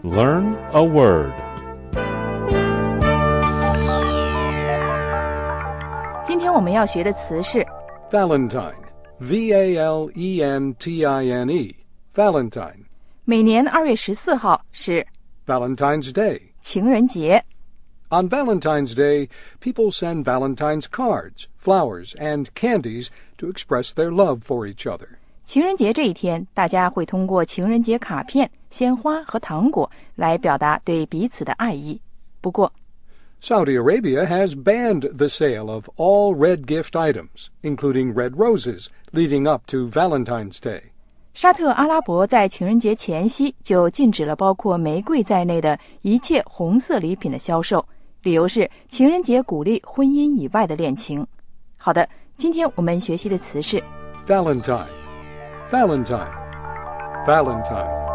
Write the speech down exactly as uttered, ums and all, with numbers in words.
Learn a word. 今天我们要学的词是 Valentine, V A L E N T I N E, Valentine. 每年二月十四号是 Valentine's Day. 情人节。 On Valentine's Day, people send Valentine's cards, flowers, and candies to express their love for each other. 情人节这一天，大家会通过情人节卡片、鲜花和糖果来表达对彼此的爱意。不过 Saudi Arabia has banned the sale of all red gift items, including red roses, leading up to Valentine's Day. 沙特阿拉伯在情人节前夕就禁止了包括玫瑰在内的一切红色礼品的销售，理由是情人节鼓励婚姻以外的恋情。好的，今天我们学习的词是 Valentine, Valentine, Valentine.